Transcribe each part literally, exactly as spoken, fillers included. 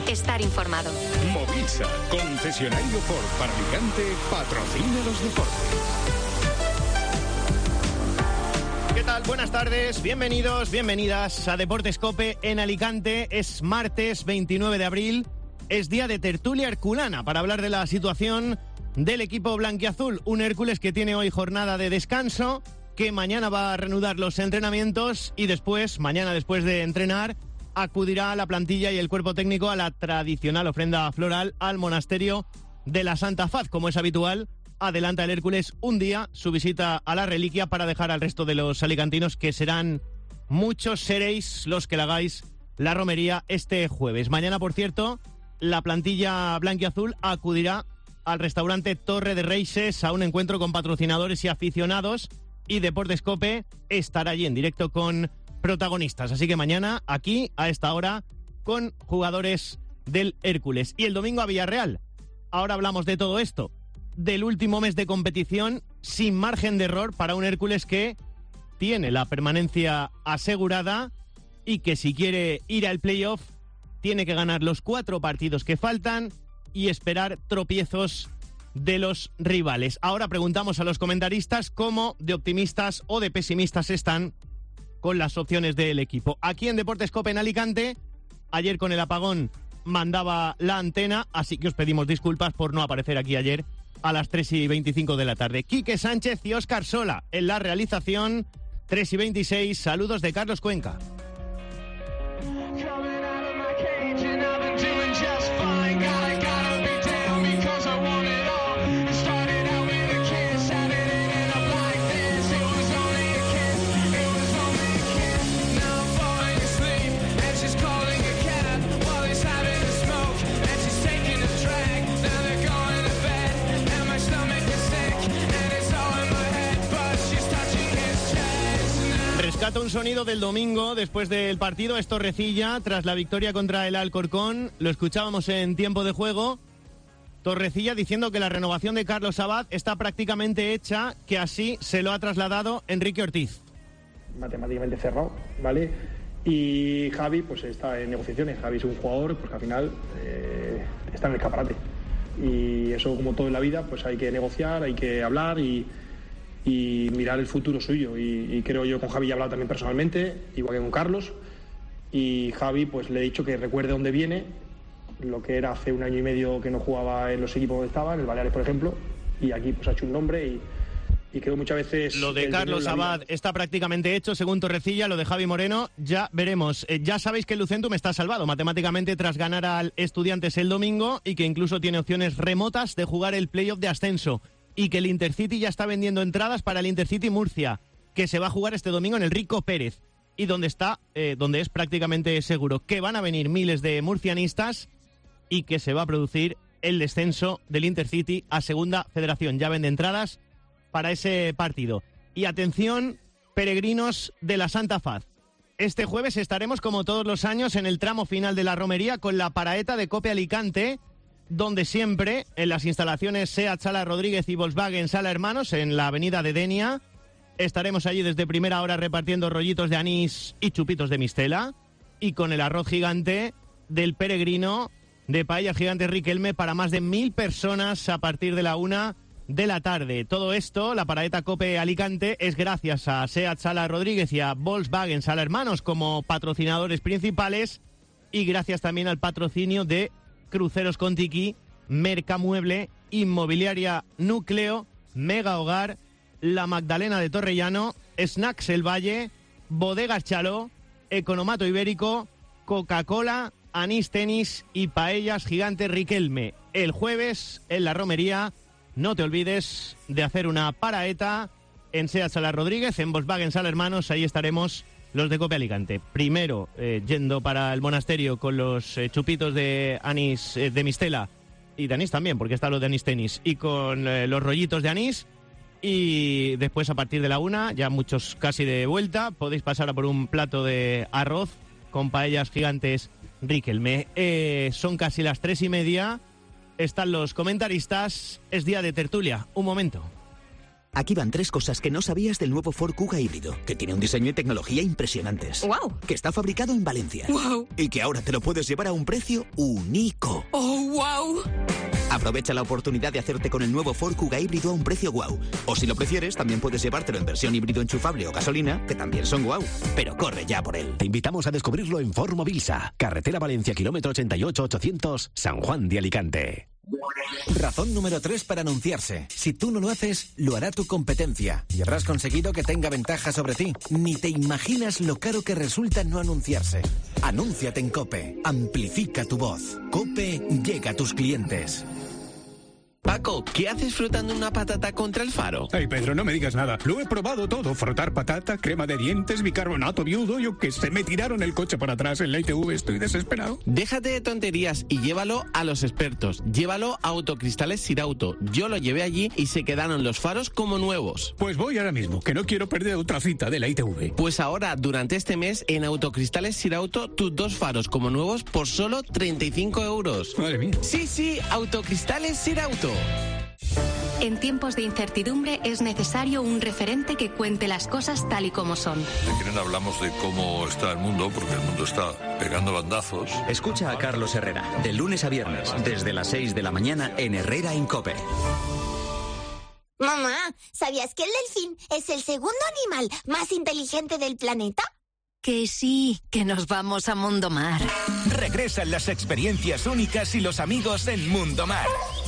estar informado. Movisa, concesionario Ford para Alicante, patrocina los deportes. ¿Qué tal? Buenas tardes, bienvenidos, bienvenidas a Deportes COPE en Alicante. Es martes veintinueve de abril, es día de tertulia herculana para hablar de la situación del equipo blanquiazul. Un Hércules que tiene hoy jornada de descanso, que mañana va a reanudar los entrenamientos y después, mañana después de entrenar, acudirá a la plantilla y el cuerpo técnico a la tradicional ofrenda floral al monasterio de la Santa Faz. Como es habitual, adelanta el Hércules un día su visita a la reliquia para dejar al resto de los alicantinos, que serán muchos, seréis los que le hagáis la romería este jueves. Mañana, por cierto, la plantilla blanquiazul acudirá al restaurante Torre de Reixes a un encuentro con patrocinadores y aficionados, y Deportes COPE estará allí en directo con protagonistas. Así que mañana, aquí, a esta hora, con jugadores del Hércules. Y el domingo a Villarreal. Ahora hablamos de todo esto, del último mes de competición sin margen de error para un Hércules que tiene la permanencia asegurada y que, si quiere ir al playoff, tiene que ganar los cuatro partidos que faltan y esperar tropiezos de los rivales. Ahora preguntamos a los comentaristas cómo de optimistas o de pesimistas están con las opciones del equipo. Aquí en Deportes COPE en Alicante, ayer con el apagón mandaba la antena, así que os pedimos disculpas por no aparecer aquí ayer a las tres y veinticinco de la tarde. Quique Sánchez y Óscar Sola en la realización, tres y veintiséis. Saludos de Carlos Cuenca. Rescata un sonido del domingo después del partido. Es Torrecilla tras la victoria contra el Alcorcón. Lo escuchábamos en tiempo de juego. Torrecilla diciendo que la renovación de Carlos Abad está prácticamente hecha, que así se lo ha trasladado Enrique Ortiz. Matemáticamente cerrado, ¿vale? Y Javi pues está en negociaciones. Javi es un jugador pues, que al final eh, está en el escaparate. Y eso, como todo en la vida, pues hay que negociar, hay que hablar y... y mirar el futuro suyo, y, y creo yo con Javi ya he hablado también personalmente, igual que con Carlos, y Javi pues le he dicho que recuerde dónde viene, lo que era hace un año y medio que no jugaba en los equipos donde estaba, en el Baleares por ejemplo, y aquí pues ha hecho un nombre y, y creo muchas veces... Lo de Carlos Abad está prácticamente hecho, según Torrecilla. Lo de Javi Moreno ya veremos. Eh, ya sabéis que el Lucentum está salvado matemáticamente tras ganar al Estudiantes el domingo, y que incluso tiene opciones remotas de jugar el playoff de ascenso. Y que el Intercity ya está vendiendo entradas para el Intercity Murcia, que se va a jugar este domingo en el Rico Pérez, y donde está, eh, donde es prácticamente seguro que van a venir miles de murcianistas y que se va a producir el descenso del Intercity a Segunda Federación. Ya vende entradas para ese partido. Y atención, peregrinos de la Santa Faz. Este jueves estaremos, como todos los años, en el tramo final de la romería con la paraeta de COPE Alicante, donde siempre, en las instalaciones SEAT Sala Rodríguez y Volkswagen Sala Hermanos, en la avenida de Denia, estaremos allí desde primera hora repartiendo rollitos de anís y chupitos de mistela, y con el arroz gigante del peregrino de Paellas Gigantes Riquelme para más de mil personas a partir de la una de la tarde. Todo esto, la paraeta COPE Alicante, es gracias a SEAT Sala Rodríguez y a Volkswagen Sala Hermanos como patrocinadores principales, y gracias también al patrocinio de Cruceros Contiki, Mercamueble, Inmobiliaria Núcleo, Mega Hogar, La Magdalena de Torrellano, Snacks El Valle, Bodegas Chaló, Economato Ibérico, Coca-Cola, Anís Tenis y Paellas Gigantes Riquelme. El jueves, en la romería, no te olvides de hacer una paraeta en SEAT Sala Rodríguez, en Volkswagen Sala Hermanos. Ahí estaremos los de COPE Alicante. Primero, eh, yendo para el monasterio con los eh, chupitos de anís, eh, de mistela, y de anís también, porque está lo de anís tenis, y con eh, los rollitos de anís. Y después, a partir de la una, ya muchos casi de vuelta, podéis pasar a por un plato de arroz con Paellas Gigantes Riquelme. Eh, son casi las tres y media, están los comentaristas, es día de tertulia. Un momento. Aquí van tres cosas que no sabías del nuevo Ford Kuga híbrido, que tiene un diseño y tecnología impresionantes. ¡Wow! Que está fabricado en Valencia. ¡Wow! Y que ahora te lo puedes llevar a un precio único. ¡Oh, wow! Aprovecha la oportunidad de hacerte con el nuevo Ford Kuga híbrido a un precio guau. O si lo prefieres, también puedes llevártelo en versión híbrido enchufable o gasolina, que también son guau. Pero corre ya por él. Te invitamos a descubrirlo en Ford Mobilsa, carretera Valencia, kilómetro ochenta y ocho ochocientos, San Juan de Alicante. Razón número tres para anunciarse. Si tú no lo haces, lo hará tu competencia y habrás conseguido que tenga ventaja sobre ti. Ni te imaginas lo caro que resulta no anunciarse. Anúnciate en COPE. Amplifica tu voz. COPE llega a tus clientes. Paco, ¿qué haces frotando una patata contra el faro? Ay, Pedro, no me digas nada. Lo he probado todo. Frotar patata, crema de dientes, bicarbonato viudo. Yo que sé, me tiraron el coche para atrás en la I T V. Estoy desesperado. Déjate de tonterías y llévalo a los expertos. Llévalo a Autocristales Sirauto. Yo lo llevé allí y se quedaron los faros como nuevos. Pues voy ahora mismo, que no quiero perder otra cita de la I T V. Pues ahora, durante este mes, en Autocristales Sirauto, tus dos faros como nuevos por solo treinta y cinco euros. Madre mía. Sí, sí, Autocristales Sirauto. En tiempos de incertidumbre es necesario un referente que cuente las cosas tal y como son. Si quieren hablamos de cómo está el mundo, porque el mundo está pegando bandazos. Escucha a Carlos Herrera, de lunes a viernes, desde las seis de la mañana en Herrera en COPE. Mamá, ¿sabías que el delfín es el segundo animal más inteligente del planeta? Que sí, que nos vamos a Mundo Mar. Regresan las experiencias únicas y los amigos en Mundo Mar.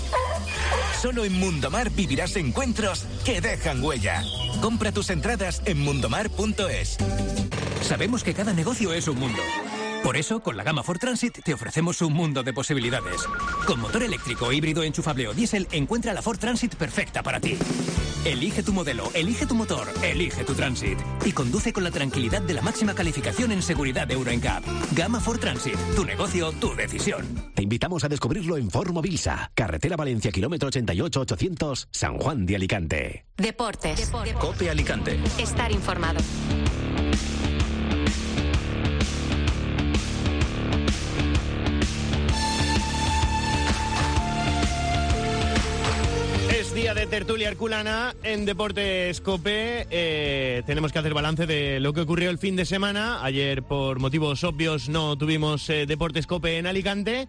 Solo en Mundo Mar vivirás encuentros que dejan huella. Compra tus entradas en mundomar punto es. Sabemos que cada negocio es un mundo. Por eso, con la gama Ford Transit te ofrecemos un mundo de posibilidades. Con motor eléctrico, híbrido, enchufable o diésel, encuentra la Ford Transit perfecta para ti. Elige tu modelo, elige tu motor, elige tu Transit. Y conduce con la tranquilidad de la máxima calificación en seguridad Euro N C A P. Gama Ford Transit. Tu negocio, tu decisión. Te invitamos a descubrirlo en Ford Mobilsa, carretera Valencia, kilómetro ochenta y ocho ochocientos, San Juan de Alicante. Deportes. Deportes. COPE Alicante. Estar informado. Día de tertulia herculana en Deportes COPE. Eh, tenemos que hacer balance de lo que ocurrió el fin de semana. Ayer, por motivos obvios, no tuvimos eh, Deportes COPE en Alicante.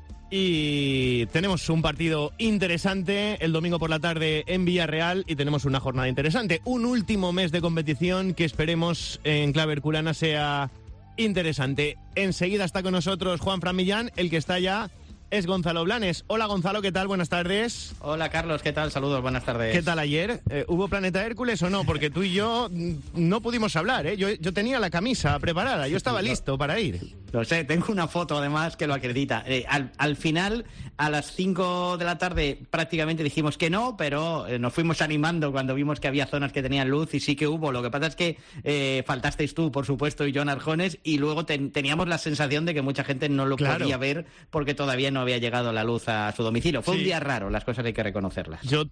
Y tenemos un partido interesante el domingo por la tarde en Villarreal y tenemos una jornada interesante. Un último mes de competición que esperemos en clave herculana sea interesante. Enseguida está con nosotros Juan Fran Millán, el que está ya es Gonzalo Blanes. Hola Gonzalo, ¿qué tal? Buenas tardes. Hola Carlos, ¿qué tal? Saludos, buenas tardes. ¿Qué tal ayer? Eh, ¿Hubo Planeta Hércules o no? Porque tú y yo no pudimos hablar, ¿eh? Yo, yo tenía la camisa preparada, yo estaba listo para ir. Lo sé, tengo una foto además que lo acredita. Eh, al, al final, a las cinco de la tarde prácticamente dijimos que no, pero eh, nos fuimos animando cuando vimos que había zonas que tenían luz y sí que hubo. Lo que pasa es que eh, faltasteis tú, por supuesto, y Joan Arjones, y luego ten, teníamos la sensación de que mucha gente no lo claro. podía ver porque todavía no había llegado la luz a su domicilio. Fue sí. un día raro, las cosas hay que reconocerlas. Yo,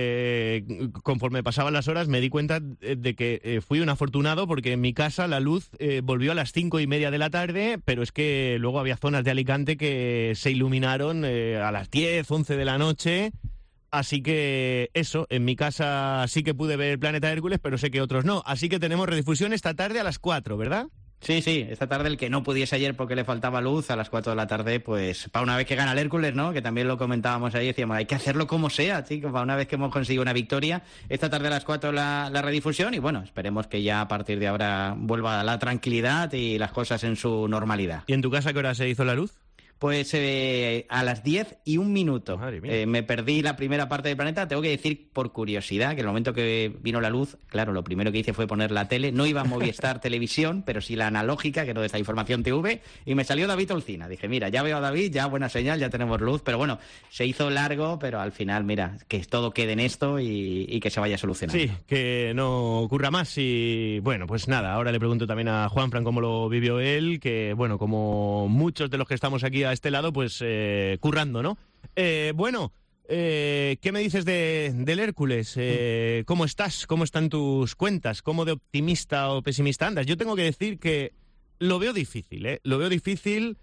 eh, conforme pasaban las horas, me di cuenta de que eh, fui un afortunado porque en mi casa la luz eh, volvió a las cinco y media de la tarde, pero es que luego había zonas de Alicante que se iluminaron eh, a las diez, once de la noche. Así que eso, en mi casa sí que pude ver Planeta Hércules, pero sé que otros no. Así que tenemos redifusión esta tarde a las cuatro, ¿verdad? Sí, sí, esta tarde el que no pudiese ayer porque le faltaba luz a las cuatro de la tarde, pues para una vez que gana el Hércules, ¿no? Que también lo comentábamos ahí, decíamos, hay que hacerlo como sea, chicos, para una vez que hemos conseguido una victoria. Esta tarde a las cuatro la, la redifusión y bueno, esperemos que ya a partir de ahora vuelva la tranquilidad y las cosas en su normalidad. ¿Y en tu casa qué hora se hizo la luz? Pues eh, a las diez y un minuto. Eh, me perdí la primera parte del Planeta. Tengo que decir, por curiosidad, que en el momento que vino la luz, claro, lo primero que hice fue poner la tele. No iba a Movistar Televisión, pero sí la analógica, que no es la Información T V, y me salió David Olcina. Dije, mira, ya veo a David, ya buena señal, ya tenemos luz. Pero bueno, se hizo largo, pero al final, mira, que todo quede en esto y, y que se vaya solucionando. Sí, que no ocurra más. Y bueno, pues nada, ahora le pregunto también a Juanfran cómo lo vivió él, que bueno, como muchos de los que estamos aquí a este lado, pues eh, currando, ¿no? Eh, bueno, eh, ¿qué me dices de, del Hércules? Eh, ¿Cómo estás? ¿Cómo están tus cuentas? ¿Cómo de optimista o pesimista andas? Yo tengo que decir que lo veo difícil, ¿eh? Lo veo difícil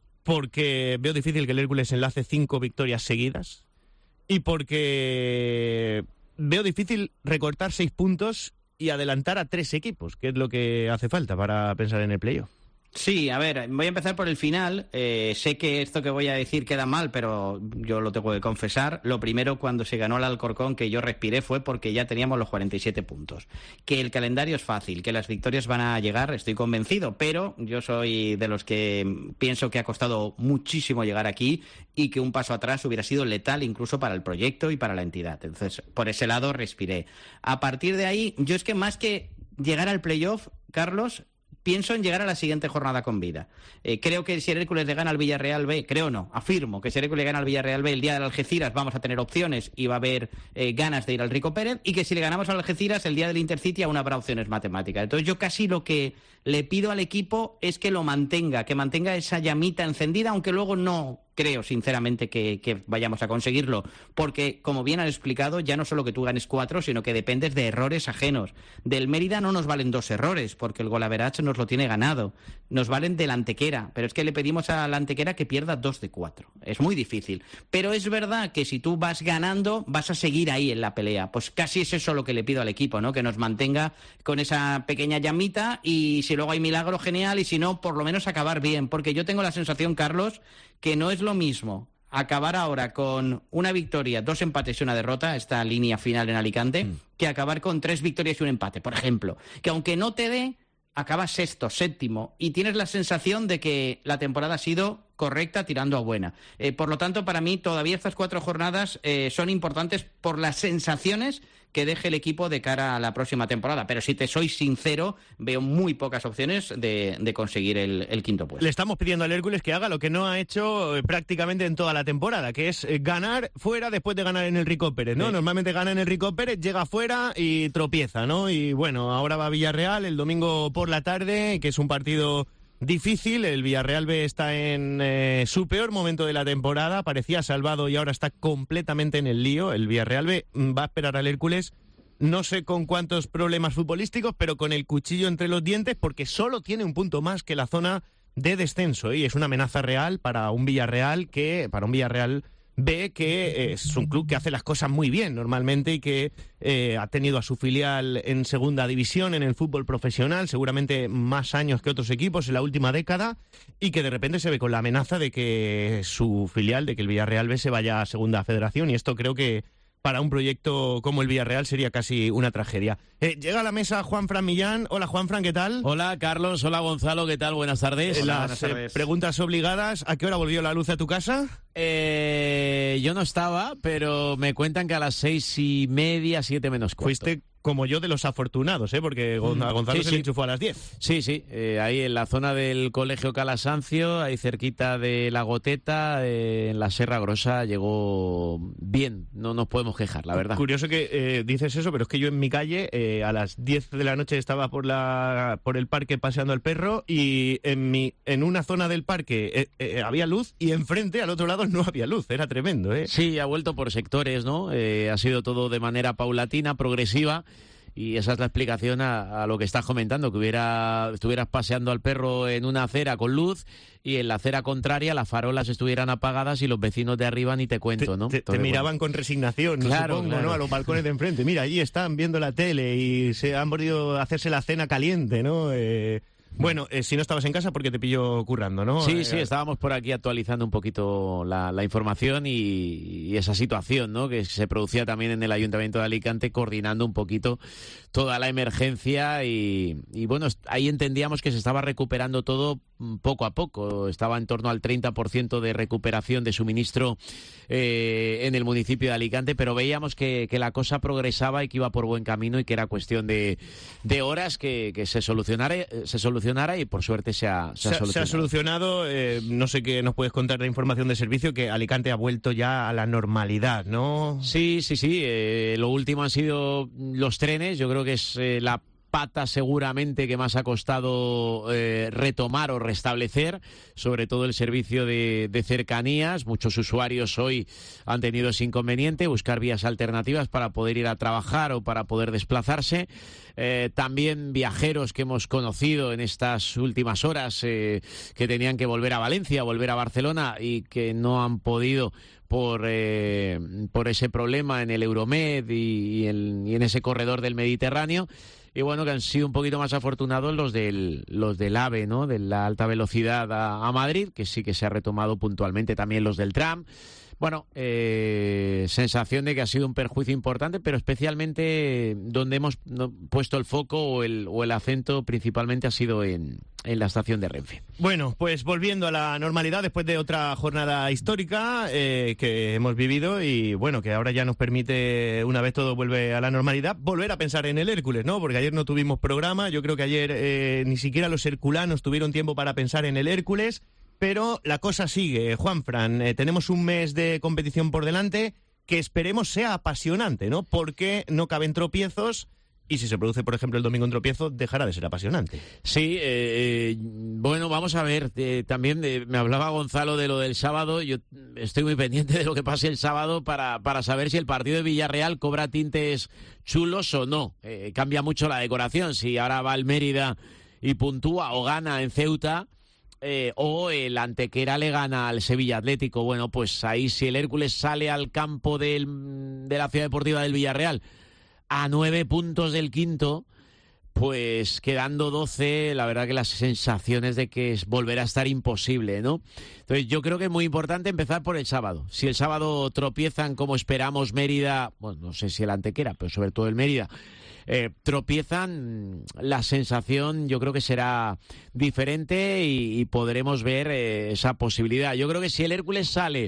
porque veo difícil que el Hércules enlace cinco victorias seguidas y porque veo difícil recortar seis puntos y adelantar a tres equipos, que es lo que hace falta para pensar en el playoff. Sí, a ver, voy a empezar por el final. Eh, sé que esto que voy a decir queda mal, pero yo lo tengo que confesar. Lo primero, cuando se ganó el Alcorcón, que yo respiré, fue porque ya teníamos los cuarenta y siete puntos. Que el calendario es fácil, que las victorias van a llegar, estoy convencido, pero yo soy de los que pienso que ha costado muchísimo llegar aquí y que un paso atrás hubiera sido letal incluso para el proyecto y para la entidad. Entonces, por ese lado respiré. A partir de ahí, yo es que más que llegar al playoff, Carlos, pienso en llegar a la siguiente jornada con vida. Eh, creo que si el Hércules le gana al Villarreal B, creo no, afirmo que si el Hércules le gana al Villarreal B el día del Algeciras vamos a tener opciones y va a haber eh, ganas de ir al Rico Pérez, y que si le ganamos al Algeciras el día del Intercity aún habrá opciones matemáticas. Entonces yo casi lo que le pido al equipo es que lo mantenga, que mantenga esa llamita encendida, aunque luego no creo sinceramente que, que vayamos a conseguirlo, porque como bien han explicado, ya no solo que tú ganes cuatro, sino que dependes de errores ajenos. Del Mérida no nos valen dos errores, porque el golaverache nos lo tiene ganado, nos valen del Antequera, pero es que le pedimos a la Antequera que pierda dos de cuatro, es muy difícil, pero es verdad que si tú vas ganando vas a seguir ahí en la pelea. Pues casi es eso lo que le pido al equipo, ¿no? Que nos mantenga con esa pequeña llamita, y si luego hay milagro, genial, y si no, por lo menos acabar bien, porque yo tengo la sensación, Carlos, que no es lo mismo acabar ahora con una victoria, dos empates y una derrota, esta línea final en Alicante, mm. que acabar con tres victorias y un empate, por ejemplo. Que aunque no te dé, acabas sexto, séptimo, y tienes la sensación de que la temporada ha sido correcta tirando a buena. Eh, por lo tanto, para mí, todavía estas cuatro jornadas eh, son importantes por las sensaciones que deje el equipo de cara a la próxima temporada. Pero si te soy sincero, veo muy pocas opciones de, de conseguir el, el quinto puesto. Le estamos pidiendo al Hércules que haga lo que no ha hecho eh, prácticamente en toda la temporada, que es eh, ganar fuera después de ganar en el Rico Pérez, ¿no? Sí. Normalmente gana en el Rico Pérez, llega fuera y tropieza, ¿no? Y bueno, ahora va a Villarreal el domingo por la tarde, que es un partido difícil. El Villarreal B está en eh, su peor momento de la temporada, parecía salvado y ahora está completamente en el lío. El Villarreal B va a esperar al Hércules, no sé con cuántos problemas futbolísticos, pero con el cuchillo entre los dientes, porque solo tiene un punto más que la zona de descenso, y es una amenaza real para un Villarreal que, para un Villarreal ve que es un club que hace las cosas muy bien normalmente y que eh, ha tenido a su filial en segunda división en el fútbol profesional, seguramente más años que otros equipos en la última década, y que de repente se ve con la amenaza de que su filial, de que el Villarreal B se vaya a segunda federación, y esto creo que para un proyecto como el Villarreal sería casi una tragedia. Eh, llega a la mesa Juanfran Millán. Hola, Juanfran, ¿qué tal? Hola, Carlos. Hola, Gonzalo. ¿Qué tal? Buenas tardes. Hola, Las buenas tardes. Eh, preguntas obligadas. ¿A qué hora volvió la luz a tu casa? Eh, yo no estaba, pero me cuentan que a las seis y media, siete menos cuarto. Fuiste como yo de los afortunados, ¿eh? Porque a Gonzalo sí, se sí. le enchufó a las diez. Sí, sí, eh, ahí en la zona del Colegio Calasancio, ahí cerquita de La Goteta, eh, en la Serra Grosa, llegó bien, no nos podemos quejar, la verdad. Curioso que eh, dices eso, pero es que yo en mi calle eh, a las diez de la noche estaba por la por el parque paseando al perro, y en mi en una zona del parque eh, eh, había luz, y enfrente, al otro lado, no había luz, era tremendo, ¿eh? Sí, ha vuelto por sectores, ¿no? Eh, ha sido todo de manera paulatina, progresiva. Y esa es la explicación a, a lo que estás comentando, que hubiera estuvieras paseando al perro en una acera con luz y en la acera contraria las farolas estuvieran apagadas y los vecinos de arriba ni te cuento, ¿no? Te, te, Entonces, te miraban bueno. con resignación, claro, supongo, claro. ¿no? A los balcones de enfrente. Mira, allí están viendo la tele y se han podido hacerse la cena caliente, ¿no? Eh... Bueno, eh, si no estabas en casa, porque te pilló currando, ¿no? Sí, eh, sí, estábamos por aquí actualizando un poquito la, la información y, y esa situación, ¿no? Que se producía también en el Ayuntamiento de Alicante, coordinando un poquito toda la emergencia y, y bueno, ahí entendíamos que se estaba recuperando todo poco a poco. Estaba en torno al treinta por ciento de recuperación de suministro eh, en el municipio de Alicante, pero veíamos que, que la cosa progresaba y que iba por buen camino y que era cuestión de, de horas que, que se solucionara, se solucionara y por suerte se ha, se ha se, solucionado. Se ha solucionado, eh, no sé qué nos puedes contar de información de servicio, que Alicante ha vuelto ya a la normalidad, ¿no? Sí, sí, sí. Eh, lo último han sido los trenes. Yo creo que es eh, la pata seguramente que más ha costado eh, retomar o restablecer, sobre todo el servicio de, de cercanías. Muchos usuarios hoy han tenido ese inconveniente, buscar vías alternativas para poder ir a trabajar o para poder desplazarse. Eh, también viajeros que hemos conocido en estas últimas horas eh, que tenían que volver a Valencia, volver a Barcelona y que no han podido por eh, por ese problema en el Euromed y, y, el, y en ese corredor del Mediterráneo. Y bueno, que han sido un poquito más afortunados los del los del AVE, ¿no? De la alta velocidad a, a Madrid, que sí que se ha retomado puntualmente, también los del tram. Bueno, eh, sensación de que ha sido un perjuicio importante, pero especialmente donde hemos no, puesto el foco o el, o el acento principalmente ha sido en, en la estación de Renfe. Bueno, pues volviendo a la normalidad después de otra jornada histórica eh, que hemos vivido y bueno, que ahora ya nos permite, una vez todo vuelve a la normalidad, volver a pensar en el Hércules, ¿no? Porque ayer no tuvimos programa, yo creo que ayer eh, ni siquiera los herculanos tuvieron tiempo para pensar en el Hércules. Pero la cosa sigue, Juanfran, eh, tenemos un mes de competición por delante que esperemos sea apasionante, ¿no? Porque no caben tropiezos y si se produce, por ejemplo, el domingo un tropiezo, dejará de ser apasionante. Sí, eh, bueno, vamos a ver, eh, también eh, me hablaba Gonzalo de lo del sábado, yo estoy muy pendiente de lo que pase el sábado para, para saber si el partido de Villarreal cobra tintes chulos o no. Eh, cambia mucho la decoración, si ahora va el Mérida y puntúa o gana en Ceuta... Eh, o el Antequera le gana al Sevilla Atlético. Bueno, pues ahí si el Hércules sale al campo del, de la Ciudad Deportiva del Villarreal a nueve puntos del quinto, pues quedando doce, la verdad que las sensaciones de que volverá a estar imposible, ¿no? Entonces yo creo que es muy importante empezar por el sábado. Si el sábado tropiezan como esperamos Mérida, bueno, no sé si el Antequera, pero sobre todo el Mérida, Eh, tropiezan, la sensación yo creo que será diferente y, y podremos ver eh, esa posibilidad. Yo creo que si el Hércules sale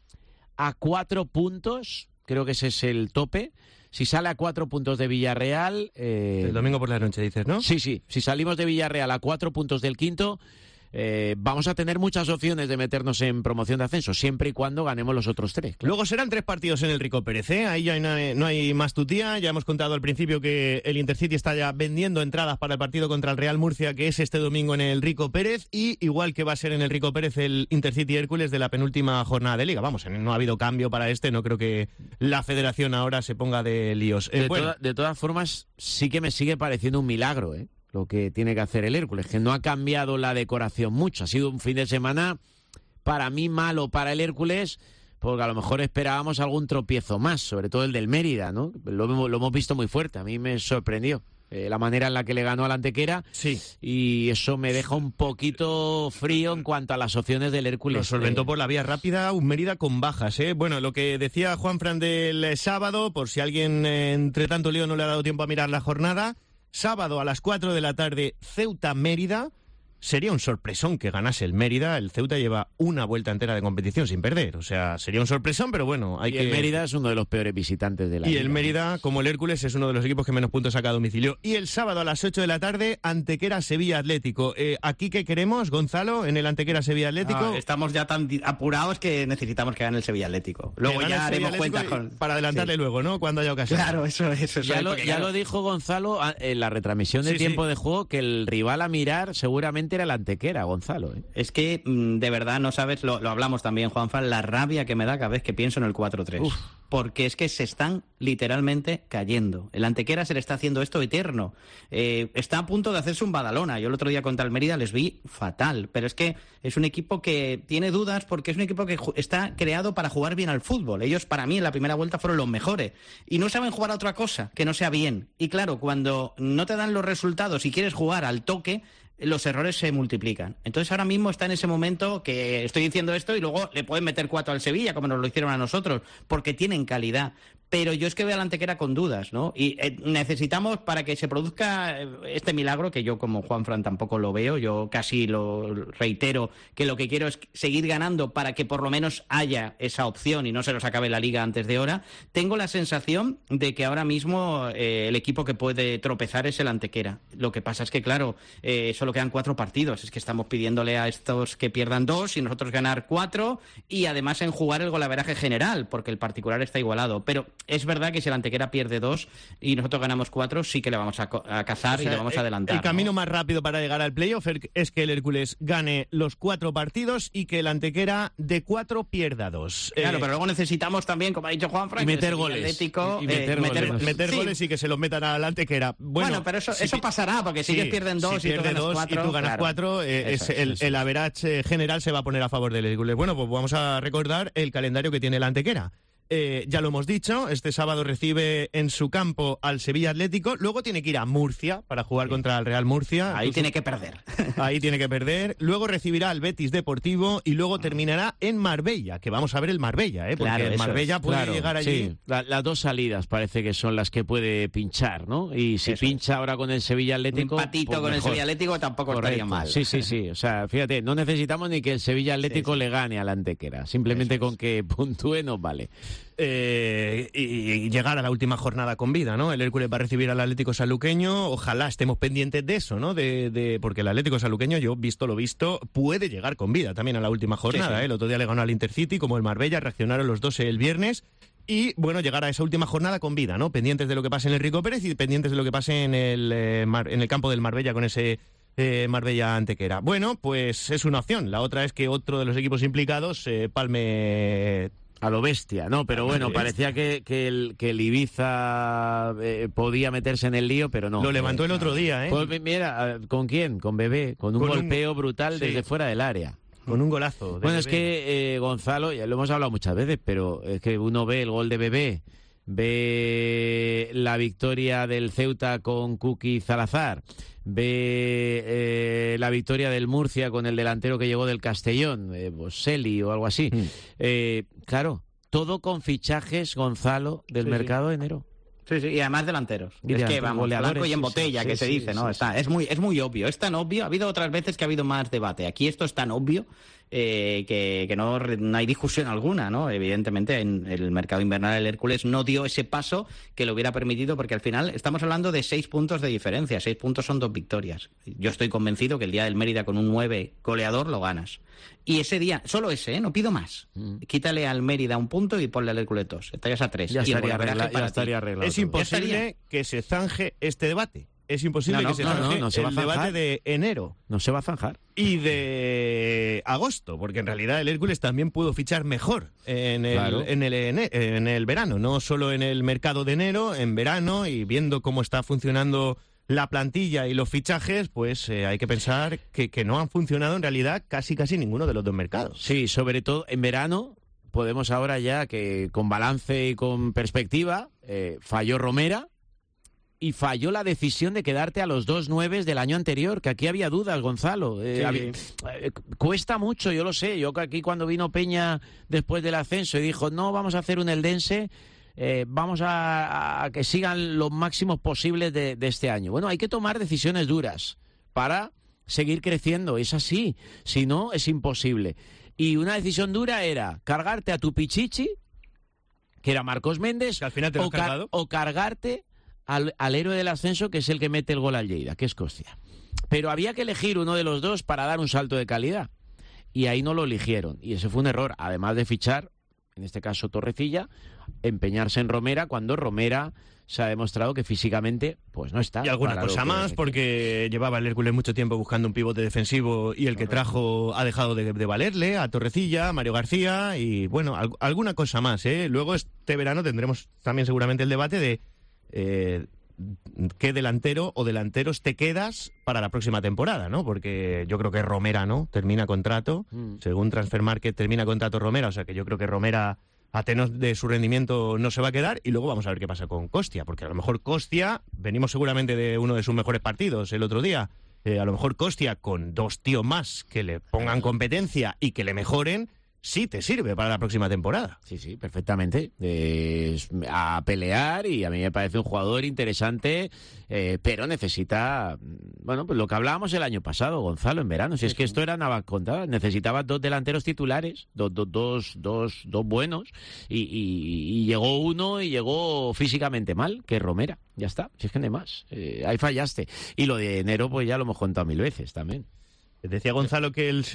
a cuatro puntos, creo que ese es el tope. Si sale a cuatro puntos de Villarreal... Eh, el domingo por la noche dices, ¿no? Sí, sí. Si salimos de Villarreal a cuatro puntos del quinto... Eh, vamos a tener muchas opciones de meternos en promoción de ascenso, siempre y cuando ganemos los otros tres. Claro. Luego serán tres partidos en el Rico Pérez, ¿eh? Ahí ya no hay, no hay más tutía. Ya hemos contado al principio que el Intercity está ya vendiendo entradas para el partido contra el Real Murcia, que es este domingo en el Rico Pérez, y igual que va a ser en el Rico Pérez el Intercity Hércules de la penúltima jornada de Liga. Vamos, no ha habido cambio para este, no creo que la federación ahora se ponga de líos. Eh, de, bueno. toda, de todas formas, sí que me sigue pareciendo un milagro, ¿eh? Lo que tiene que hacer el Hércules, que no ha cambiado la decoración mucho. Ha sido un fin de semana para mí malo para el Hércules, porque a lo mejor esperábamos algún tropiezo más, sobre todo el del Mérida, ¿no? Lo, lo hemos visto muy fuerte, a mí me sorprendió eh, la manera en la que le ganó al Antequera, sí. Y eso me deja un poquito frío en cuanto a las opciones del Hércules. Lo solventó eh. por la vía rápida, un Mérida con bajas, ¿eh? Bueno, lo que decía Juanfran del sábado, por si alguien eh, entre tanto lío no le ha dado tiempo a mirar la jornada... Sábado a las cuatro de la tarde, Ceuta-Mérida. Sería un sorpresón que ganase el Mérida. El Ceuta lleva una vuelta entera de competición sin perder. O sea, sería un sorpresón, pero bueno, hay y que... el Mérida es uno de los peores visitantes de la Y liga. el Mérida, como el Hércules, es uno de los equipos que menos puntos saca a domicilio. Y el sábado a las ocho de la tarde, Antequera-Sevilla Atlético. Eh, ¿Aquí qué queremos, Gonzalo, en el Antequera-Sevilla Atlético? Ah, estamos ya tan apurados que necesitamos que gane el Sevilla Atlético. Luego ya haremos cuentas con... Para adelantarle sí. luego, ¿no? Cuando haya ocasión. Claro, eso, eso, eso Ya, es lo, porque, ya claro. lo dijo Gonzalo en la retransmisión de sí, tiempo sí. de juego, que el rival a mirar seguramente era el Antequera, Gonzalo. ¿eh? Es que, de verdad, no sabes, lo, lo hablamos también, Juanfran, la rabia que me da cada vez que pienso en el cuatro tres. Porque es que se están literalmente cayendo. El Antequera se le está haciendo esto eterno. Eh, está a punto de hacerse un Badalona. Yo el otro día contra el Mérida les vi fatal. Pero es que es un equipo que tiene dudas porque es un equipo que está creado para jugar bien al fútbol. Ellos, para mí, en la primera vuelta fueron los mejores. Y no saben jugar a otra cosa que no sea bien. Y claro, cuando no te dan los resultados y quieres jugar al toque, los errores se multiplican. Entonces ahora mismo está en ese momento que estoy diciendo esto y luego le pueden meter cuatro al Sevilla, como nos lo hicieron a nosotros, porque tienen calidad. Pero yo es que veo al Antequera con dudas, ¿no? Y eh, necesitamos, para que se produzca este milagro, que yo como Juanfran tampoco lo veo, yo casi lo reitero, que lo que quiero es seguir ganando para que por lo menos haya esa opción y no se nos acabe la liga antes de hora. Tengo la sensación de que ahora mismo eh, el equipo que puede tropezar es el Antequera. Lo que pasa es que, claro, eh, solo quedan cuatro partidos. Es que estamos pidiéndole a estos que pierdan dos y nosotros ganar cuatro, y además en jugar el golaveraje general, porque el particular está igualado. Pero es verdad que si el Antequera pierde dos y nosotros ganamos cuatro, sí que le vamos a, a cazar, o sea, y le vamos a adelantar. El camino ¿no? más rápido para llegar al playoff es que el Hércules gane los cuatro partidos y que el Antequera de cuatro pierda dos. Claro, eh, pero luego necesitamos también, como ha dicho Juanfran, y meter el goles. Atlético, y meter, eh, goles, meter, meter sí. goles y que se los metan al Antequera. Bueno, bueno, pero eso, si eso pasará, porque si sí, ellos pierden dos si y tú pierde ganas dos cuatro, y tú ganas claro. cuatro, eh, Eso es, es, el, eso el average general se va a poner a favor del Hércules. Bueno, pues vamos a recordar el calendario que tiene el Antequera. Eh, ya lo hemos dicho, este sábado recibe en su campo al Sevilla Atlético, luego tiene que ir a Murcia para jugar sí. contra el Real Murcia. Ahí Entonces, tiene que perder. Ahí tiene que perder, luego recibirá al Betis Deportivo y luego terminará en Marbella, que vamos a ver el Marbella, ¿eh? Porque claro, el Marbella es. puede claro, llegar allí. Sí. La, las dos salidas parece que son las que puede pinchar, ¿no? Y si eso pincha es. ahora con el Sevilla Atlético... Un patito pues con mejor. el Sevilla Atlético tampoco Correcto. estaría mal. Sí, sí, sí. O sea, fíjate, no necesitamos ni que el Sevilla Atlético sí, sí. le gane al Antequera. Simplemente eso con es. que puntúe nos vale. Eh, y, y llegar a la última jornada con vida, ¿no? El Hércules va a recibir al Atlético Sanluqueño, ojalá estemos pendientes de eso, ¿no? De, de porque el Atlético Sanluqueño, yo visto lo visto, puede llegar con vida también a la última jornada, sí, sí. ¿eh? El otro día le ganó al Intercity, como el Marbella, reaccionaron los dos el viernes. Y, bueno, llegar a esa última jornada con vida, ¿no? Pendientes de lo que pase en el Rico Pérez y pendientes de lo que pase en el, eh, mar, en el campo del Marbella con ese eh, Marbella Antequera. Bueno, pues es una opción. La otra es que otro de los equipos implicados eh, palme... A lo bestia, no, pero bueno, parecía que, que, el, que el Ibiza eh, podía meterse en el lío, pero no. Lo levantó el otro día, ¿eh? Pues, mira, ¿con quién? Con Bebé, con un con golpeo un... brutal sí. desde fuera del área. Con un golazo. Bueno, Bebé. Es que eh, Gonzalo, ya lo hemos hablado muchas veces, pero es que uno ve el gol de Bebé, ve la victoria del Ceuta con Kuki Salazar, ve eh, la victoria del Murcia con el delantero que llegó del Castellón, eh, Boselli o algo así. Mm. Eh, claro, todo con fichajes, Gonzalo, del sí, mercado sí. de enero. Sí, sí, y además delanteros. Y es que vamos, blanco y en botella, sí, sí, que sí, se dice, sí, ¿no? Sí, Está, sí. Es muy, es muy obvio, es tan obvio. Ha habido otras veces que ha habido más debate. Aquí esto es tan obvio eh, que, que no, no hay discusión alguna, ¿no? Evidentemente, en el mercado invernal el Hércules no dio ese paso que lo hubiera permitido, porque al final estamos hablando de seis puntos de diferencia. Seis puntos son dos victorias. Yo estoy convencido que el día del Mérida con un nueve goleador lo ganas. Y ese día, solo ese, ¿eh? No pido más. Mm. Quítale al Mérida un punto y ponle al Hércules dos. Estarías a tres. Ya y estaría, arregla, ya estaría arreglado. Es imposible que se zanje este debate. Es imposible no, no, que se no, zanje no, no se va el a debate de enero. No se va a zanjar. Y de agosto, porque en realidad el Hércules también pudo fichar mejor en el, claro. en el, en el verano, no solo en el mercado de enero, en verano, y viendo cómo está funcionando la plantilla y los fichajes, pues eh, hay que pensar que, que no han funcionado en realidad casi casi ninguno de los dos mercados. Sí, sobre todo en verano podemos ahora ya que con balance y con perspectiva eh, falló Romera y falló la decisión de quedarte a los dos nueves del año anterior, que aquí había dudas, Gonzalo. Eh, sí. había, eh, cuesta mucho, yo lo sé. Yo aquí cuando vino Peña después del ascenso y dijo, no, vamos a hacer un eldense, Eh, vamos a, a que sigan los máximos posibles de, de este año. Bueno, hay que tomar decisiones duras para seguir creciendo, es así, si no es imposible. Y una decisión dura era cargarte a tu pichichi, que era Marcos Méndez, que al final te lo o, has cargado. o cargarte al, al héroe del ascenso, que es el que mete el gol al Lleida, que es Costia. Pero había que elegir uno de los dos para dar un salto de calidad, y ahí no lo eligieron, y ese fue un error, además de fichar, en este caso Torrecilla, empeñarse en Romera cuando Romera se ha demostrado que físicamente pues no está. Y alguna cosa más, porque llevaba el Hércules mucho tiempo buscando un pivote defensivo y el que trajo ha dejado de, de valerle, a Torrecilla, a Mario García y bueno, al, alguna cosa más, ¿eh? Luego este verano tendremos también seguramente el debate de eh, qué delantero o delanteros te quedas para la próxima temporada, ¿no? Porque yo creo que Romera, ¿no? Termina contrato, mm. según Transfermarkt termina contrato Romera, o sea que yo creo que Romera a tenor de su rendimiento no se va a quedar y luego vamos a ver qué pasa con Costia, porque a lo mejor Costia, venimos seguramente de uno de sus mejores partidos el otro día, eh, a lo mejor Costia con dos tíos más que le pongan competencia y que le mejoren, sí te sirve para la próxima temporada. Sí, sí, perfectamente. Eh, a pelear y a mí me parece un jugador interesante, eh, pero necesita, bueno, pues lo que hablábamos el año pasado, Gonzalo, en verano. Si sí, es que sí. esto era nada contada, necesitaba dos delanteros titulares, dos, dos, dos, dos, dos buenos, y, y, y llegó uno y llegó físicamente mal, que es Romera. Ya está, si es que no hay más. Eh, ahí fallaste. Y lo de enero, pues ya lo hemos contado mil veces también. Decía Gonzalo que él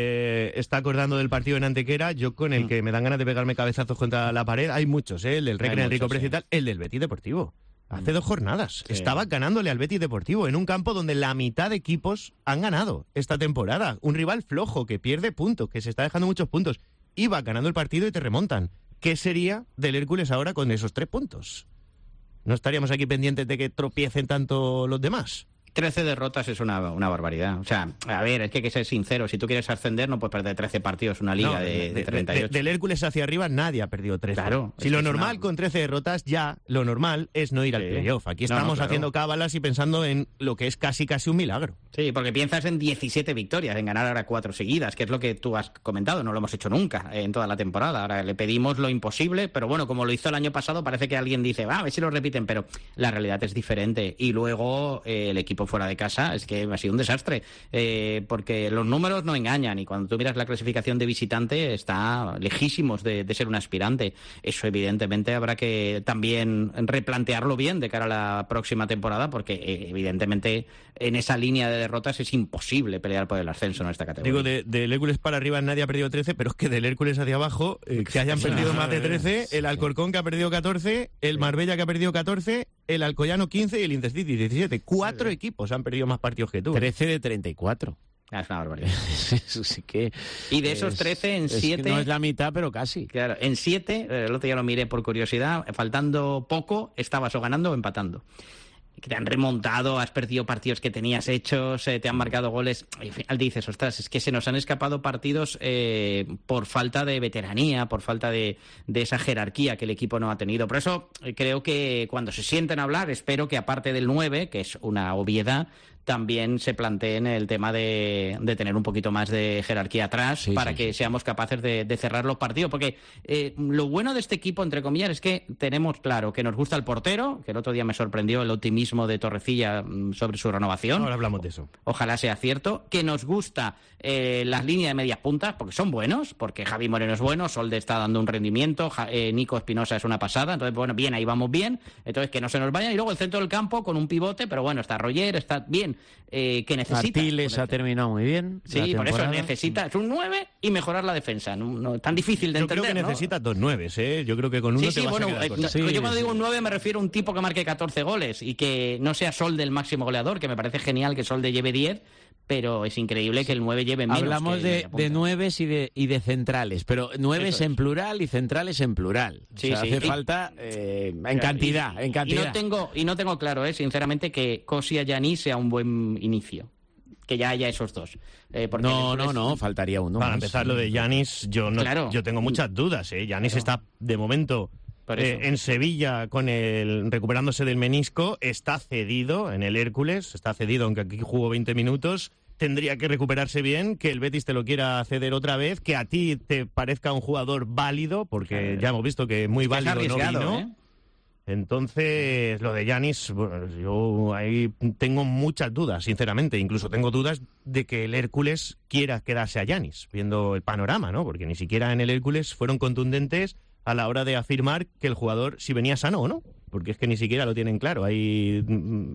se está acordando del partido en Antequera, yo con el que me dan ganas de pegarme cabezazos contra la pared. Hay muchos, ¿eh? El del Recre, Enrico Pérez y tal, el del Betis Deportivo. Hace dos jornadas. Sí. Estaba ganándole al Betis Deportivo en un campo donde la mitad de equipos han ganado esta temporada. Un rival flojo que pierde puntos, que se está dejando muchos puntos. Iba ganando el partido y te remontan. ¿Qué sería del Hércules ahora con esos tres puntos? ¿No estaríamos aquí pendientes de que tropiecen tanto los demás? trece derrotas es una, una barbaridad. O sea, a ver, es que hay que ser sincero. Si tú quieres ascender, no puedes perder trece partidos una liga no, de, de, de treinta y ocho. De, del Hércules hacia arriba nadie ha perdido trece. Claro. Si lo normal una... con trece derrotas, ya lo normal es no ir sí. al playoff. Aquí estamos no, no, claro. haciendo cábalas y pensando en lo que es casi casi un milagro. Sí, porque piensas en diecisiete victorias, en ganar ahora cuatro seguidas, que es lo que tú has comentado. No lo hemos hecho nunca en toda la temporada. Ahora le pedimos lo imposible, pero bueno, como lo hizo el año pasado, parece que alguien dice, va, a ver si lo repiten, pero la realidad es diferente. Y luego eh, el equipo fuera de casa es que ha sido un desastre, eh, porque los números no engañan y cuando tú miras la clasificación de visitante está lejísimos de, de ser un aspirante. Eso evidentemente habrá que también replantearlo bien de cara a la próxima temporada, porque eh, evidentemente en esa línea de derrotas es imposible pelear por el ascenso en esta categoría. Digo, de, del Hércules para arriba nadie ha perdido trece, pero es que del Hércules hacia abajo, eh, que hayan perdido más de trece, el Alcorcón que ha perdido catorce, el Marbella que ha perdido catorce, el Alcoyano quince y el Intercity diecisiete. Cuatro sí. equipos han perdido más partidos que tú. trece de treinta y cuatro. Ah, es una barbaridad. Eso sí que... Y de esos trece, en siete... No es la mitad, pero casi. Claro, en siete, el otro día lo miré por curiosidad, faltando poco, estabas o ganando o empatando. Que te han remontado, has perdido partidos que tenías hechos, eh, te han marcado goles. Y al final dices, ostras, es que se nos han escapado partidos eh, por falta de veteranía, por falta de, de esa jerarquía que el equipo no ha tenido. Por eso eh, creo que cuando se sienten a hablar, espero que aparte del nueve, que es una obviedad, también se planteen el tema de, de tener un poquito más de jerarquía atrás sí, para sí, que sí. seamos capaces de, de cerrar los partidos. Porque eh, lo bueno de este equipo, entre comillas, es que tenemos claro que nos gusta el portero, que el otro día me sorprendió el optimismo de Torrecilla sobre su renovación. Ahora hablamos de eso. Ojalá sea cierto. Que nos gusta eh, las líneas de medias puntas, porque son buenos, porque Javi Moreno es bueno, Solde está dando un rendimiento, ja, eh, Nico Espinosa es una pasada. Entonces, bueno, bien, ahí vamos bien. Entonces, que no se nos vayan. Y luego el centro del campo con un pivote, pero bueno, está Roger, está bien. Eh, que necesita. Artiles ha terminado muy bien. Sí, por eso necesita es un nueve y mejorar la defensa. No, no tan difícil de yo entender. Yo creo que ¿no? necesitas dos nueves, ¿eh? Yo creo que con uno sí, te sí, vas bueno, a quedar eh, con no, sí, yo cuando sí. digo un nueve me refiero a un tipo que marque catorce goles y que no sea Solde el máximo goleador, que me parece genial que Solde lleve diez, pero es increíble que el nueve lleve menos. Hablamos que de, de nueves y de, y de centrales, pero nueves en plural y centrales en plural. Sí, o sea, sí. hace y, falta eh, en cantidad, y, en cantidad. Y no tengo, y no tengo claro, eh, sinceramente, que Cosia Yaní sea un buen inicio. Que ya haya esos dos. Eh, porque no, no, no, faltaría uno. Para más. empezar, lo de Yanis, yo no, claro. yo tengo muchas dudas. ¿eh? Yanis claro. está, de momento, eh, en Sevilla con el recuperándose del menisco, está cedido en el Hércules, está cedido, aunque aquí jugó veinte minutos. Tendría que recuperarse bien, que el Betis te lo quiera ceder otra vez, que a ti te parezca un jugador válido, porque claro. ya hemos visto que muy válido no vino. ¿eh? Entonces, lo de Yanis, bueno, yo ahí tengo muchas dudas, sinceramente. Incluso tengo dudas de que el Hércules quiera quedarse a Yanis, viendo el panorama, ¿no? Porque ni siquiera en el Hércules fueron contundentes a la hora de afirmar que el jugador si venía sano o no. Porque es que ni siquiera lo tienen claro. Ahí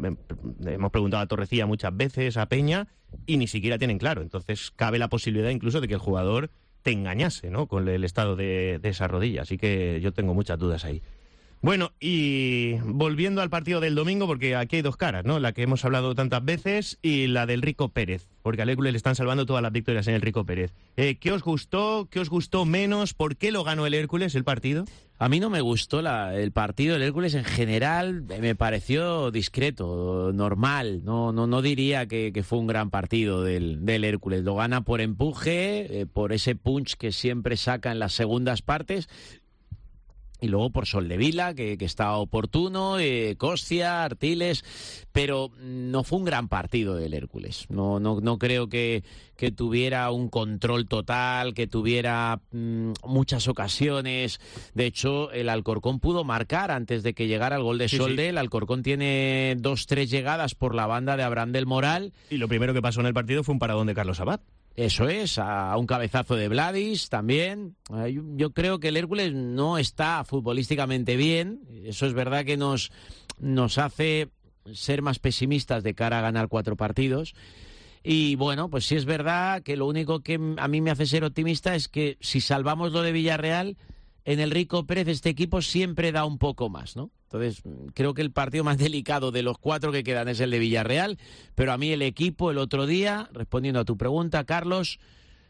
hemos preguntado a Torrecilla muchas veces, a Peña, y ni siquiera tienen claro. Entonces, cabe la posibilidad incluso de que el jugador te engañase, ¿no? Con el estado de, de esa rodilla. Así que yo tengo muchas dudas ahí. Bueno, y volviendo al partido del domingo, porque aquí hay dos caras, ¿no? La que hemos hablado tantas veces y la del Rico Pérez, porque al Hércules le están salvando todas las victorias en el Rico Pérez. Eh, ¿Qué os gustó? ¿Qué os gustó menos? ¿Por qué lo ganó el Hércules el partido? A mí no me gustó la, el partido del Hércules en general, me pareció discreto, normal. No, no, no diría que, que fue un gran partido del, del Hércules. Lo gana por empuje, eh, por ese punch que siempre saca en las segundas partes. Y luego por Soldevila, que, que está oportuno, eh, Costia, Artiles, pero no fue un gran partido del Hércules. No, no, no creo que, que tuviera un control total, que tuviera mmm, muchas ocasiones. De hecho, el Alcorcón pudo marcar antes de que llegara el gol de sí, Solde. Sí. El Alcorcón tiene dos, tres llegadas por la banda de Abraham del Moral. Y lo primero que pasó en el partido fue un paradón de Carlos Abad. Eso es, a un cabezazo de Vladis también. Yo creo que el Hércules no está futbolísticamente bien. Eso es verdad que nos, nos hace ser más pesimistas de cara a ganar cuatro partidos. Y bueno, pues sí es verdad que lo único que a mí me hace ser optimista es que si salvamos lo de Villarreal, en el Rico Pérez este equipo siempre da un poco más, ¿no? Entonces, creo que el partido más delicado de los cuatro que quedan es el de Villarreal, pero a mí el equipo el otro día, respondiendo a tu pregunta, Carlos,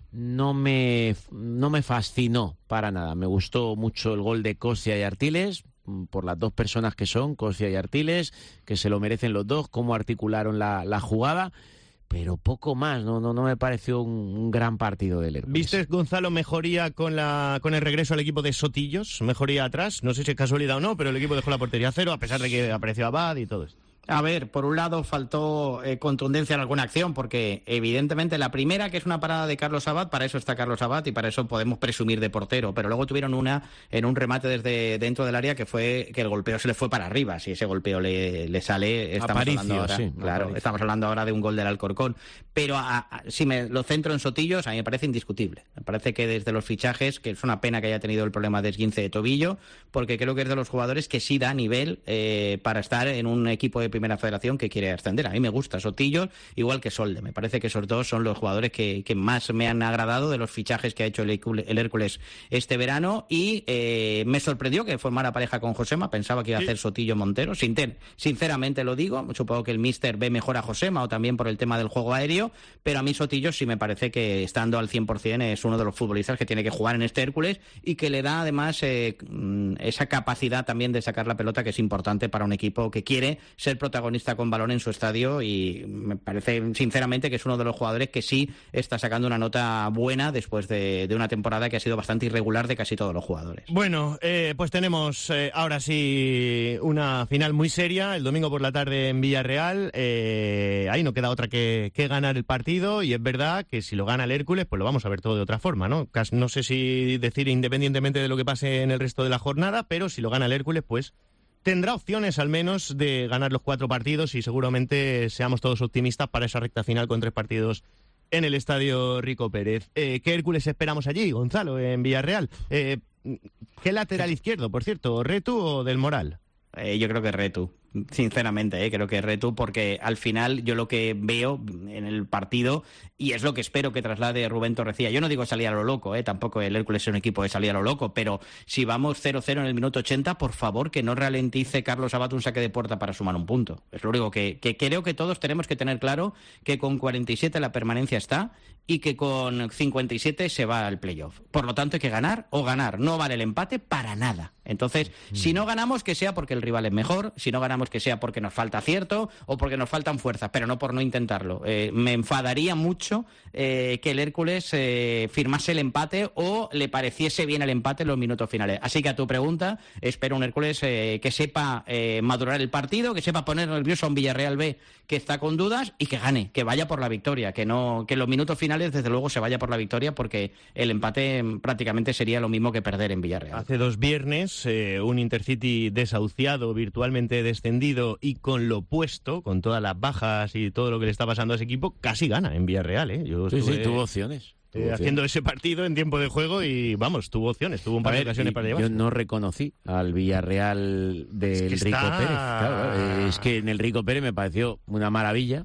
no me, no me fascinó para nada. Me gustó mucho el gol de Costia y Artiles, por las dos personas que son, Costia y Artiles, que se lo merecen los dos, cómo articularon la, la jugada. Pero poco más, no no no me pareció un, un gran partido del Hércules. ¿Viste, Gonzalo, mejoría con la con el regreso al equipo de Sotillos? ¿Mejoría atrás? No sé si es casualidad o no, pero el equipo dejó la portería a cero, a pesar de que apareció Abad y todo esto. A ver, por un lado faltó eh, contundencia en alguna acción, porque evidentemente la primera, que es una parada de Carlos Abad, para eso está Carlos Abad y para eso podemos presumir de portero, pero luego tuvieron una en un remate desde dentro del área que fue que el golpeo se le fue para arriba. Si ese golpeo le, le sale, estamos Aparicio, hablando ahora, sí, claro, Aparicio. estamos hablando ahora de un gol del Alcorcón. Pero a, a, si me lo centro en Sotillos, a mí me parece indiscutible. Me parece que desde los fichajes, que es una pena que haya tenido el problema de esguince de tobillo, porque creo que es de los jugadores que sí da nivel eh, para estar en un equipo de Primera Federación que quiere ascender. A mí me gusta Sotillos, igual que Solde. Me parece que esos dos son los jugadores que, que más me han agradado de los fichajes que ha hecho el, el Hércules este verano, y eh, me sorprendió que formara pareja con Josema. Pensaba que iba a hacer Sotillo-Montero. Sin sinceramente lo digo, supongo que el míster ve mejor a Josema o también por el tema del juego aéreo, pero a mí Sotillo sí me parece que estando al cien por ciento es uno de los futbolistas que tiene que jugar en este Hércules y que le da además eh, esa capacidad también de sacar la pelota, que es importante para un equipo que quiere ser protagonista con balón en su estadio, y me parece sinceramente que es uno de los jugadores que sí está sacando una nota buena después de, de una temporada que ha sido bastante irregular de casi todos los jugadores. Bueno, eh, pues tenemos eh, ahora sí una final muy seria el domingo por la tarde en Villarreal. Eh, ahí no queda otra que, que ganar el partido, y es verdad que si lo gana el Hércules pues lo vamos a ver todo de otra forma, ¿no? No sé si decir independientemente de lo que pase en el resto de la jornada, pero si lo gana el Hércules pues tendrá opciones al menos de ganar los cuatro partidos, y seguramente seamos todos optimistas para esa recta final con tres partidos en el Estadio Rico Pérez. Eh, ¿Qué Hércules esperamos allí, Gonzalo, en Villarreal? Eh, ¿Qué lateral izquierdo, por cierto, Retu o Del Moral? Eh, yo creo que Retu, sinceramente, eh, creo que Retu, porque al final yo lo que veo en el partido, y es lo que espero que traslade Rubén Torrecilla, yo no digo salir a lo loco, eh, tampoco el Hércules es un equipo de salir a lo loco, pero si vamos cero cero en el minuto ochenta, por favor que no ralentice Carlos Abad un saque de puerta para sumar un punto. Es lo único que, que creo que todos tenemos que tener claro, que con cuarenta y siete la permanencia está y que con cincuenta y siete se va al playoff. Por lo tanto hay que ganar o ganar, no vale el empate para nada. Entonces, mm. si no ganamos, que sea porque el rival es mejor, si no ganamos, que sea porque nos falta acierto o porque nos faltan fuerzas, pero no por no intentarlo. Eh, me enfadaría mucho eh, que el Hércules eh, firmase el empate o le pareciese bien el empate en los minutos finales. Así que a tu pregunta, espero un Hércules eh, que sepa eh, madurar el partido, que sepa poner nervioso a un Villarreal B que está con dudas, y que gane, que vaya por la victoria, que no que en los minutos finales desde luego se vaya por la victoria, porque el empate prácticamente sería lo mismo que perder en Villarreal. Hace dos viernes eh, un Intercity desahuciado, virtualmente descendido y con lo puesto, con todas las bajas y todo lo que le está pasando a ese equipo, casi gana en Villarreal, ¿eh? Yo sí, estuve, sí, tuvo opciones. Eh, haciendo ese partido en tiempo de juego y, vamos, tuvo opciones, tuvo un par de ocasiones para llevar. Yo no reconocí al Villarreal del es que Rico está... Pérez. Claro, eh, es que en el Rico Pérez me pareció una maravilla.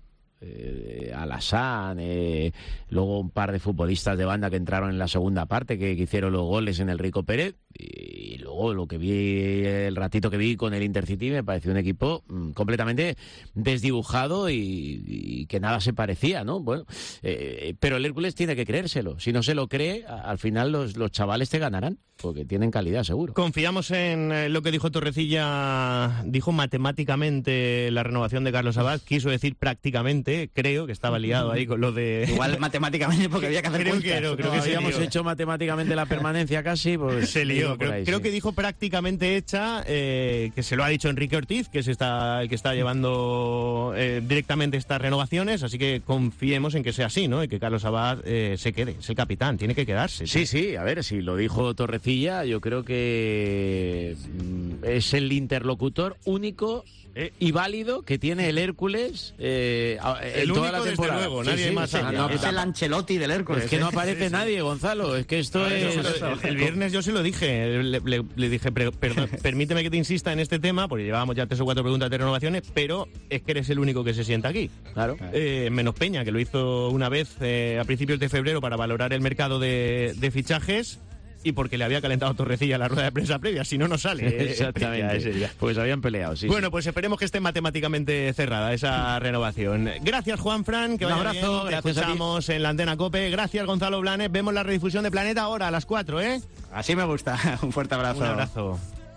Eh, Alassane, eh, luego un par de futbolistas de banda que entraron en la segunda parte, que, que hicieron los goles en el Rico Pérez, y, y luego lo que vi, el ratito que vi con el Intercity, me pareció un equipo mm, completamente desdibujado y, y que nada se parecía, ¿no? Bueno, eh, pero el Hércules tiene que creérselo. Si no se lo cree, a, al final los, los chavales te ganarán, porque tienen calidad, seguro. Confiamos en eh, lo que dijo Torrecilla, dijo matemáticamente la renovación de Carlos Abad, quiso decir prácticamente. Creo que estaba liado ahí con lo de... Igual matemáticamente, porque había que hacer creo cuentas. Que no, creo no, que habíamos se hecho matemáticamente la permanencia casi, pues... Se lió. Creo, ahí, creo sí. que dijo prácticamente hecha, eh, que se lo ha dicho Enrique Ortiz, que es está, el que está llevando eh, directamente estas renovaciones, así que confiemos en que sea así, ¿no? Y que Carlos Abad eh, se quede, es el capitán, tiene que quedarse. Sí, sí, a ver, si lo dijo Torrecilla, yo creo que es el interlocutor único eh, y válido que tiene el Hércules eh, el en toda único, la temporada. Desde luego, nadie sí, sí, más. Sí, allá. No, es el Ancelotti del Hércules. Es que no ¿eh? aparece sí, sí. nadie, Gonzalo. Es que esto Claro, es... El, el viernes yo se lo dije. Le, le, le dije, per, perdón, permíteme que te insista en este tema, porque llevábamos ya tres o cuatro preguntas de renovaciones, pero es que eres el único que se sienta aquí. Claro. Eh, menos Peña, que lo hizo una vez eh, a principios de febrero para valorar el mercado de, de fichajes. Y porque le había calentado Torrecilla la rueda de prensa previa, si no, no sale. Exactamente, ese día. Pues habían peleado, sí. Bueno, sí. pues esperemos que esté matemáticamente cerrada esa renovación. Gracias, Juanfran, que Un vaya abrazo, bien. Te gracias a ti. escuchamos en la Antena COPE. Gracias, Gonzalo Blanes. Vemos la redifusión de Planeta ahora a las cuatro, ¿eh? Así me gusta. Un fuerte abrazo. Un abrazo.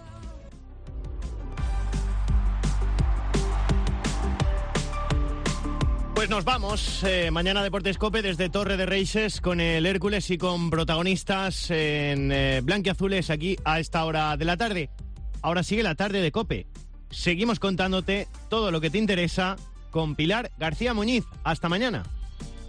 Pues nos vamos. Eh, mañana Deportes COPE desde Torre de Reixes con el Hércules y con protagonistas en eh, blanquiazules aquí a esta hora de la tarde. Ahora sigue la tarde de COPE. Seguimos contándote todo lo que te interesa con Pilar García Muñiz. Hasta mañana.